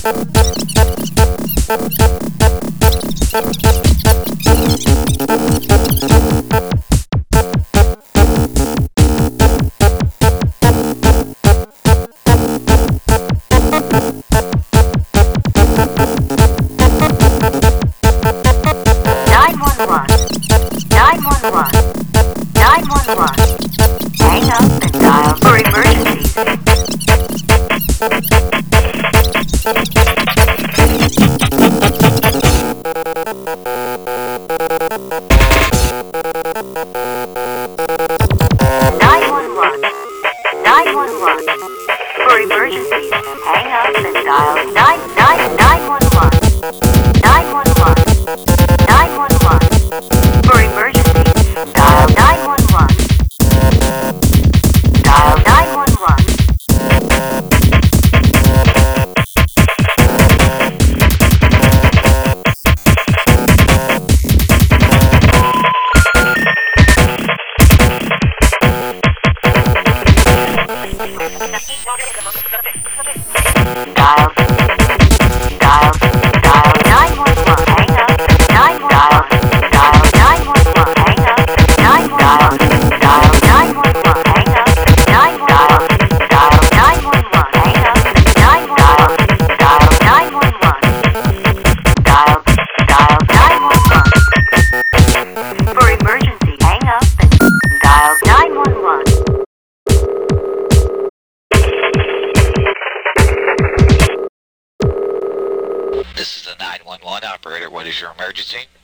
Hang up and dial for emergencies. 911. For emergencies, hang up and dial 911. 911. 911. For emergencies, dial 911. Dial 911. Dial 911. Hang up. Dial 911. Hang up. Dial 911. Hang up. Dial 911. Hang up. Dial 911. Dial 911. For emergency, hang up and dial 911. This is the 911 operator. What is your emergency?